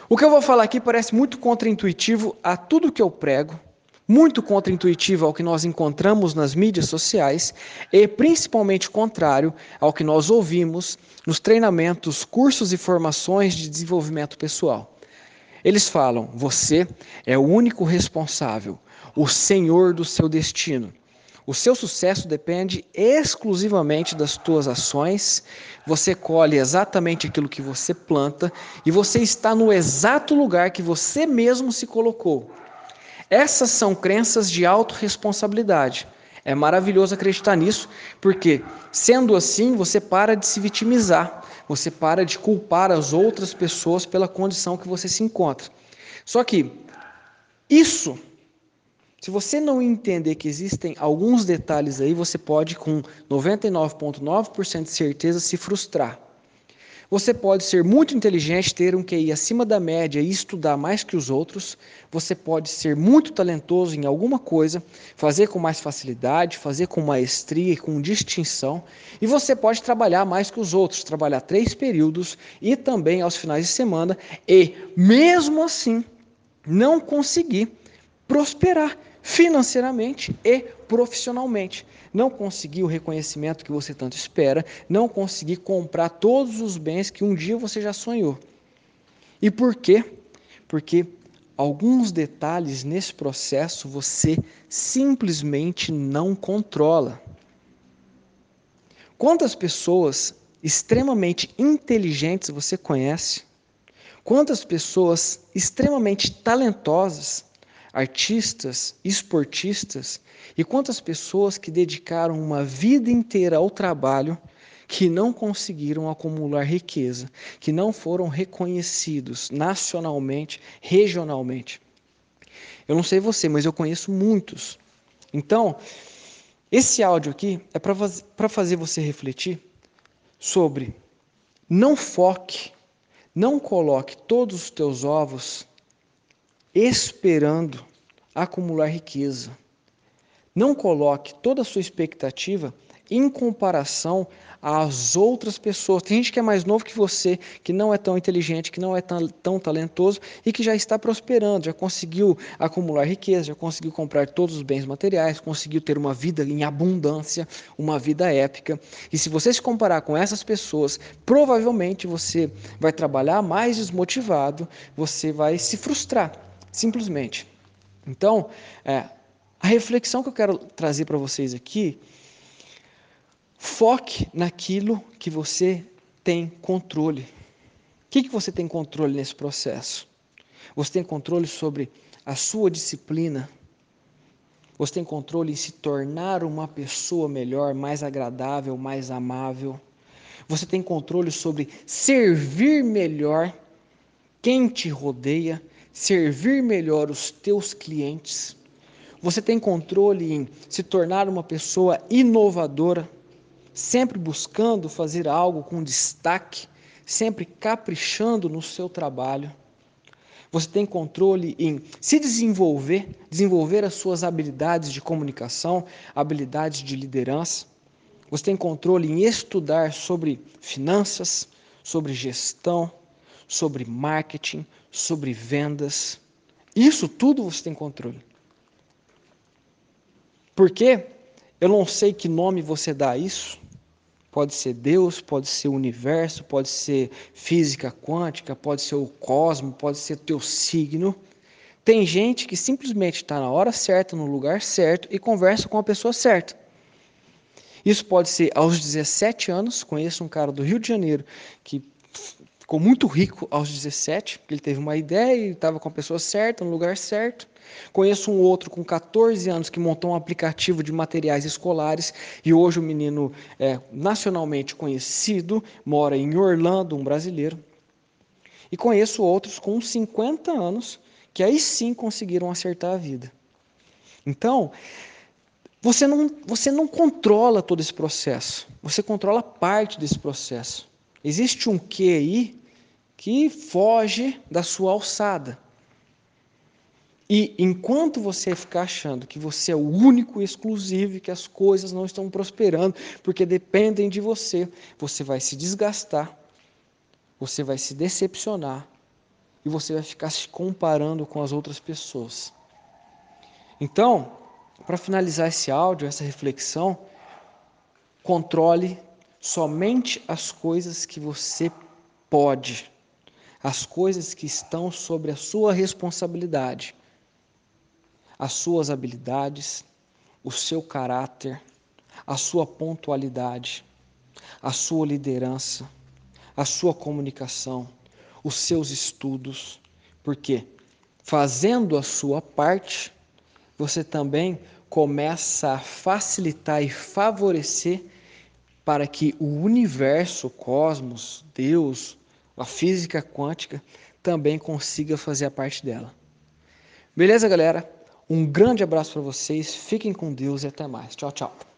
O que eu vou falar aqui parece muito contraintuitivo a tudo que eu prego, muito contraintuitivo ao que nós encontramos nas mídias sociais e principalmente contrário ao que nós ouvimos nos treinamentos, cursos e formações de desenvolvimento pessoal. Eles falam: você é o único responsável, o senhor do seu destino. O seu sucesso depende exclusivamente das tuas ações, você colhe exatamente aquilo que você planta e você está no exato lugar que você mesmo se colocou. Essas são crenças de autorresponsabilidade. É maravilhoso acreditar nisso, porque, sendo assim, você para de se vitimizar, você para de culpar as outras pessoas pela condição que você se encontra. Só que isso, se você não entender que existem alguns detalhes aí, você pode, com 99,9% de certeza, se frustrar. Você pode ser muito inteligente, ter um QI acima da média e estudar mais que os outros. Você pode ser muito talentoso em alguma coisa, fazer com mais facilidade, fazer com maestria e com distinção. E você pode trabalhar mais que os outros, trabalhar 3 períodos e também aos finais de semana e, mesmo assim, não conseguir prosperar financeiramente e profissionalmente. Não conseguir o reconhecimento que você tanto espera, não conseguir comprar todos os bens que um dia você já sonhou. E por quê? Porque alguns detalhes nesse processo você simplesmente não controla. Quantas pessoas extremamente inteligentes você conhece? Quantas pessoas extremamente talentosas, artistas, esportistas, e quantas pessoas que dedicaram uma vida inteira ao trabalho que não conseguiram acumular riqueza, que não foram reconhecidos nacionalmente, regionalmente. Eu não sei você, mas eu conheço muitos. Então, esse áudio aqui é para fazer você refletir sobre não foque, não coloque todos os teus ovos esperando acumular riqueza. Não coloque toda a sua expectativa em comparação às outras pessoas. Tem gente que é mais novo que você, que não é tão inteligente, que não é tão talentoso e que já está prosperando, já conseguiu acumular riqueza, já conseguiu comprar todos os bens materiais, conseguiu ter uma vida em abundância, uma vida épica. E se você se comparar com essas pessoas, provavelmente você vai trabalhar mais desmotivado, você vai se frustrar, simplesmente. Então, a reflexão que eu quero trazer para vocês aqui, foque naquilo que você tem controle. O que você tem controle nesse processo? Você tem controle sobre a sua disciplina? Você tem controle em se tornar uma pessoa melhor, mais agradável, mais amável? Você tem controle sobre servir melhor quem te rodeia, servir melhor os teus clientes? Você tem controle em se tornar uma pessoa inovadora, sempre buscando fazer algo com destaque, sempre caprichando no seu trabalho? Você tem controle em se desenvolver as suas habilidades de comunicação, habilidades de liderança? Você tem controle em estudar sobre finanças, sobre gestão, sobre marketing, sobre vendas? Isso tudo você tem controle. Por quê? Eu não sei que nome você dá a isso. Pode ser Deus, pode ser o universo, pode ser física quântica, pode ser o cosmos, pode ser teu signo. Tem gente que simplesmente está na hora certa, no lugar certo e conversa com a pessoa certa. Isso pode ser aos 17 anos. Conheço um cara do Rio de Janeiro que ficou muito rico aos 17, porque ele teve uma ideia e estava com a pessoa certa, no lugar certo. Conheço um outro com 14 anos que montou um aplicativo de materiais escolares e hoje o menino é nacionalmente conhecido, mora em Orlando, um brasileiro. E conheço outros com 50 anos que aí sim conseguiram acertar a vida. Então, você não controla todo esse processo, você controla parte desse processo. Existe um quê aí que foge da sua alçada. E enquanto você ficar achando que você é o único e exclusivo e que as coisas não estão prosperando porque dependem de você, você vai se desgastar, você vai se decepcionar, e você vai ficar se comparando com as outras pessoas. Então, para finalizar esse áudio, essa reflexão, controle somente as coisas que você pode, as coisas que estão sobre a sua responsabilidade, as suas habilidades, o seu caráter, a sua pontualidade, a sua liderança, a sua comunicação, os seus estudos, porque fazendo a sua parte, você também começa a facilitar e favorecer para que o universo, o cosmos, Deus, a física quântica também consiga fazer a parte dela. Beleza, galera? Um grande abraço para vocês, fiquem com Deus e até mais. Tchau, tchau.